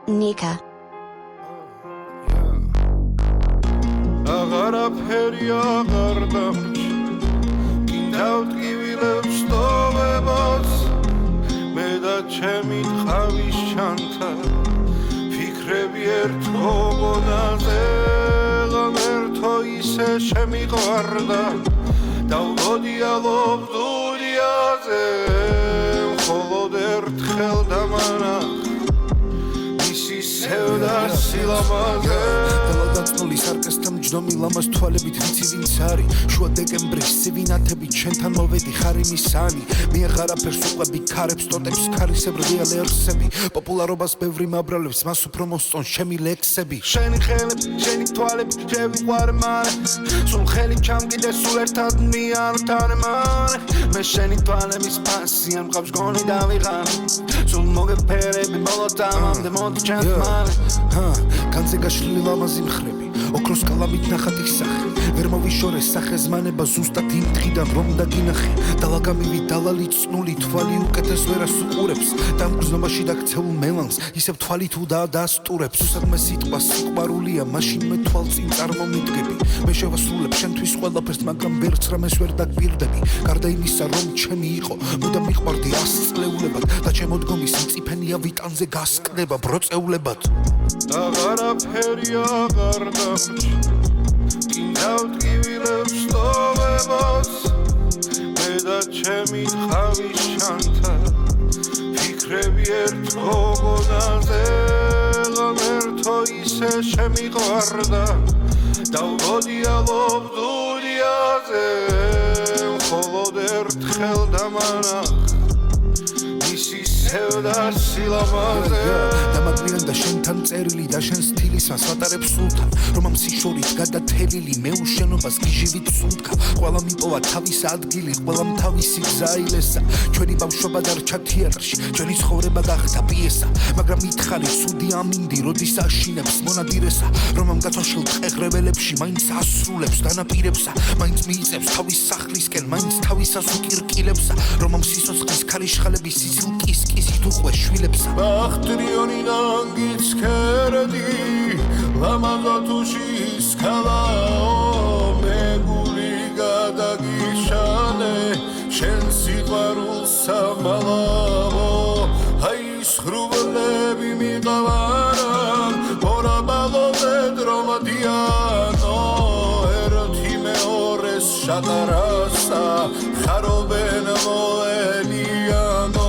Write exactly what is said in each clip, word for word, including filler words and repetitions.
Nika. აღარაფერი აღარ დამრჩა გინდავტკივილებს სტოვებას მე და ჩემი ტყავის ჩანთა ფიქრები ერთ გოგონაზე ღამერთო ისე შემიყვარდა დავღოდიალობ დუნიაზე მხოლოდ ერთხელ დამანახ სევდა სილამაზე დაწნული სარკასთან მჯდომი ლამაზ თვალებით ვიცი ვინც არის შუა დეკემბრის სივინათებით ჩვენთან მოვედი ხარიმის სანი მე აღარაფერს უყვები ქარებს ტოტებს ქარისებრ რეალ ერსები პოპულარობას ბევრი მაბრალებს მას უფრო მოსწონს ჩემი ლექსები შენი ხელები შენი თვალები შევიყვარე მალე სულ ხელი ჩამგიდე სულ ერთად მიართან მალე მე შენი თვალების პასი ამ ყავს გონი დავიღალე სულ მოგეფერები ბოლო დამამდე მოდი ჩემს მალე ჰა განზე გაშლილი ლამაზი მხრები ოქროს კალამით ნახატი სახე ვერ მოვიშორე სახეზმანება ზუსტად იმ დღიდან რომ დაგინახე დალაგამივი დალალი წნული თვალი უკეთეს ვერას უყურებს დამგრძნობაში დაქცეულ მელანს ისევ თვალი თუ დაასტურებს უსადმე სიტყვა სიყვარულია მაშინ მე თვალწინ წარმომიდგები მე შევასრულებ შენთვის ყველაფერს მაგრამ ვერც რამეს ვერ დაგბირდები გარდა იმისა რომ ჩემი იყო მუდამ მიყვარდი ასწლეულებად და ჩემოდგომის მწიფენია ვიტანზე გასკდება ბროწეულებად აღარაფერი აღარ დამრჩა გინდავტკივილებს სტოვებას მე და ჩემი ტყავის ჩანთა ფიქრები ერთ გოგონაზე ღამერთო ისე შემიყვარდა დავღოდიალობ დუნიაზე მხოლოდ ერთხელ დამანახ სევდა სილამაზე დამაგრიან და შენთან წერილი და შენ სტილის მას ვატარებ სულთან რომ ამ სიშორით გადათელილი მე უშენობას გიჟივით სუნთქა ყველა მიპოვა თავის ადგილი ყველამ თავისი გზა ილესა ჩვენი ბავშვობა დარჩა თეატრში ჩვენი ცხოვრება გახდა პიესა მაგრამ მითხარი სუდი ამინდი როდის აშინებს მონადირესა რომ ამ გათოშილ ტყეღრებელებში მაინც ასრულებს დანაპირებსა მაინც მიიწევს თავის სახლისკენ მაინც თავისას უკირკილებსა რომ ამ სიცოცხლის ქარიშხალების სიცილკის ითუხვე შვილებსა ბახტრიონი ნანგიც ქერდი ლამაზათუშის ქალაო მეგული გადაგიშალე შენ სიყვარულს სამალავო აი სხრუბლები მიყავარან მორაბალოზე დრომადიანო ერთი მეორეს შატარასა ხარობენ მოელიანო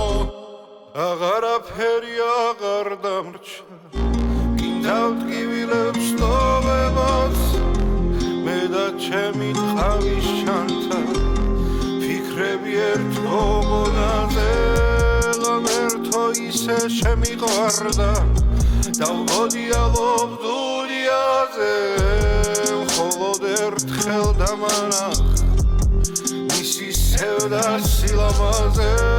აღარაფერი აღარ დამრჩა გინდავტკივილებს სტოვებას მე და ჩემი ტყავის ჩანთა ფიქრები ერთ გოგონაზე ღამერთო ისე შემიყვარდა დავღოდიალობ დუნიაზე მხოლოდ ერთხელ დამანახ მისი სევდა სილამაზე